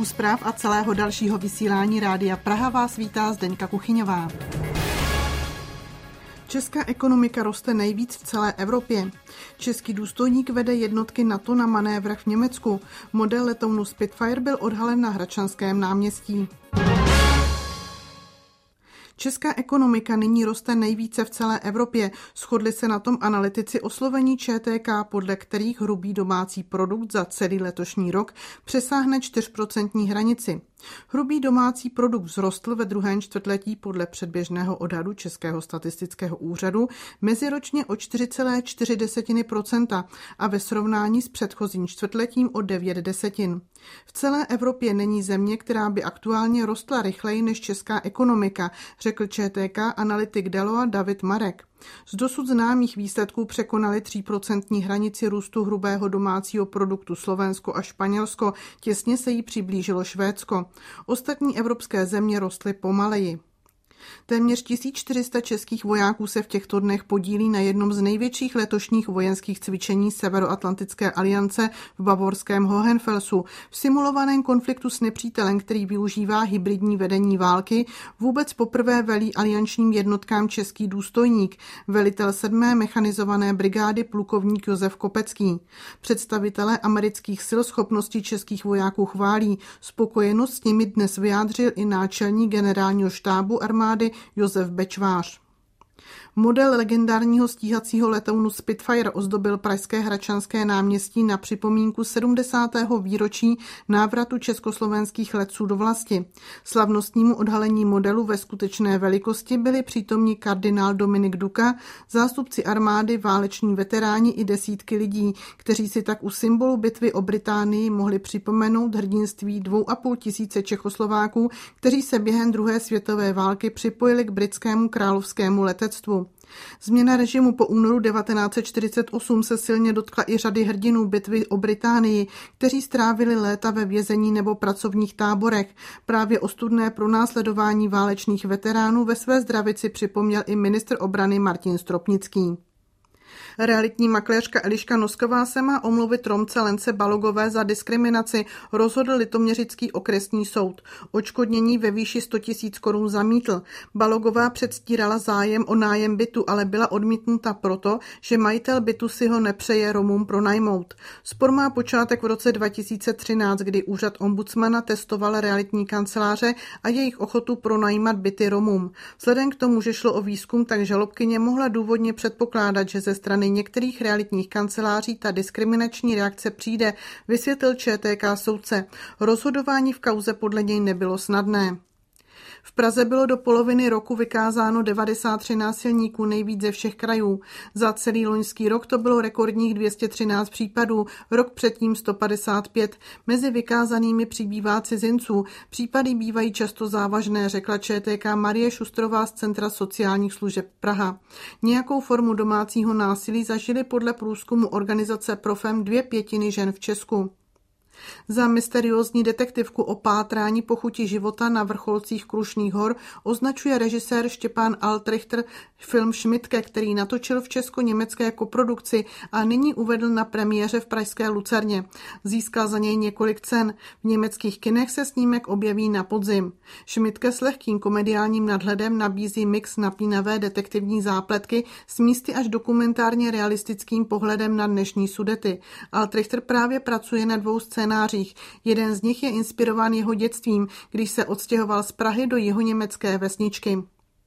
U zpráv a celého dalšího vysílání Rádia Praha vás vítá Zdeňka Kuchyňová. Česká ekonomika roste nejvíc v celé Evropě. Český důstojník vede jednotky NATO na manévrech v Německu. Model letounu Spitfire byl odhalen na Hradčanském náměstí. Česká ekonomika nyní roste nejvíce v celé Evropě. Shodli se na tom analytici oslovení ČTK, podle kterých hrubý domácí produkt za celý letošní rok přesáhne 4% hranici. Hrubý domácí produkt vzrostl ve druhém čtvrtletí podle předběžného odhadu Českého statistického úřadu meziročně o 4,4% a ve srovnání s předchozím čtvrtletím o 9%. V celé Evropě není země, která by aktuálně rostla rychleji než česká ekonomika, řekl ČTK analytik Deloitte David Marek. Z dosud známých výsledků překonali 3% hranici růstu hrubého domácího produktu Slovensko a Španělsko, těsně se jí přiblížilo Švédsko. Ostatní evropské země rostly pomaleji. Téměř 1400 českých vojáků se v těchto dnech podílí na jednom z největších letošních vojenských cvičení Severoatlantické aliance v bavorském Hohenfelsu. V simulovaném konfliktu s nepřítelem, který využívá hybridní vedení války, vůbec poprvé velí aliančním jednotkám český důstojník, velitel 7. mechanizované brigády plukovník Josef Kopecký. Představitelé amerických sil schopnosti českých vojáků chválí. Spokojenost s nimi dnes vyjádřil i náčelník generálního štábu armády Josef Bečvář. Model legendárního stíhacího letounu Spitfire ozdobil pražské Hradčanské náměstí na připomínku 70. výročí návratu československých letců do vlasti. Slavnostnímu odhalení modelu ve skutečné velikosti byli přítomní kardinál Dominik Duka, zástupci armády, váleční veteráni i desítky lidí, kteří si tak u symbolu bitvy o Británii mohli připomenout hrdinství 2,5 tisíce Čechoslováků, kteří se během druhé světové války připojili k britskému královskému letectvu. Změna režimu po únoru 1948 se silně dotkla i řady hrdinů bitvy o Británii, kteří strávili léta ve vězení nebo pracovních táborech. Právě ostudné pronásledování válečných veteránů ve své zdravici připomněl i ministr obrany Martin Stropnický. Realitní makléřka Eliška Nosková se má omluvit Romce Lence Balogové za diskriminaci, rozhodl litoměřický okresní soud. Odškodnění ve výši 100 000 korun zamítl. Balogová předstírala zájem o nájem bytu, ale byla odmítnuta proto, že majitel bytu si ho nepřeje Romům pronajmout. Spor má počátek v roce 2013, kdy úřad ombudsmana testoval realitní kanceláře a jejich ochotu pronajímat byty Romům. Vzhledem k tomu, že šlo o výzkum, tak žalobkyně mohla důvodně předpokládat, že ze strany některých realitních kanceláří ta diskriminační reakce přijde, vysvětlil ČTK soudce. Rozhodování v kauze podle něj nebylo snadné. V Praze bylo do poloviny roku vykázáno 93 násilníků, nejvíc ze všech krajů. Za celý loňský rok to bylo rekordních 213 případů, rok předtím 155. Mezi vykázanými přibývá cizinců. Případy bývají často závažné, řekla ČTK Marie Šustrová z Centra sociálních služeb Praha. Nějakou formu domácího násilí zažili podle průzkumu organizace Profem 2/5 žen v Česku. Za mysteriózní detektivku o pátrání po chuti života na vrcholcích Krušných hor označuje režisér Štěpán Altrichter film Schmidtke, který natočil v česko-německé koprodukci a nyní uvedl na premiéře v pražské Lucerně. Získal za něj několik cen. V německých kinech se snímek objeví na podzim. Schmidtke s lehkým komediálním nadhledem nabízí mix napínavé detektivní zápletky s místy až dokumentárně realistickým pohledem na dnešní Sudety. Altrichter právě pracuje na 2 scénářích. Jeden z nich je inspirován jeho dětstvím, když se odstěhoval z Prahy do jihoněmecké vesničky.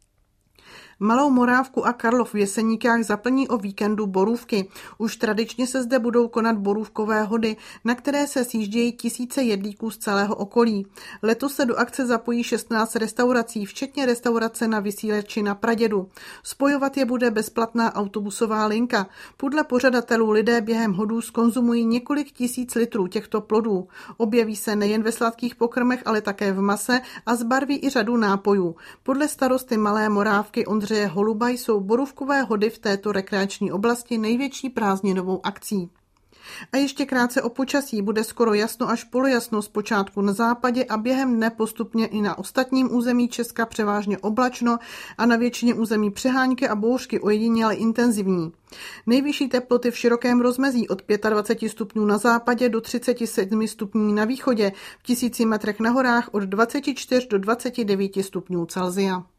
Malou Morávku a Karlov v Jeseníkách zaplní o víkendu borůvky. Už tradičně se zde budou konat borůvkové hody, na které se sjíždějí tisíce jedlíků z celého okolí. Letos se do akce zapojí 16 restaurací, včetně restaurace na Vysíleči na Pradědu. Spojovat je bude bezplatná autobusová linka. Podle pořadatelů lidé během hodů zkonzumují několik tisíc litrů těchto plodů. Objeví se nejen ve sladkých pokrmech, ale také v mase a zbarví i řadu nápojů. Podle starosty Malé Morávky Ondřeje Holuba jsou borůvkové hody v této rekreační oblasti největší prázdninovou akcí. A ještě krátce o počasí. Bude skoro jasno až polojasno zpočátku na západě a během dne postupně i na ostatním území Česka převážně oblačno a na většině území přehánky a bouřky ojediněle intenzivní. Nejvyšší teploty v širokém rozmezí od 25 stupňů na západě do 37 stupňů na východě, v 1000 metrech na horách od 24 do 29 stupňů Celsia.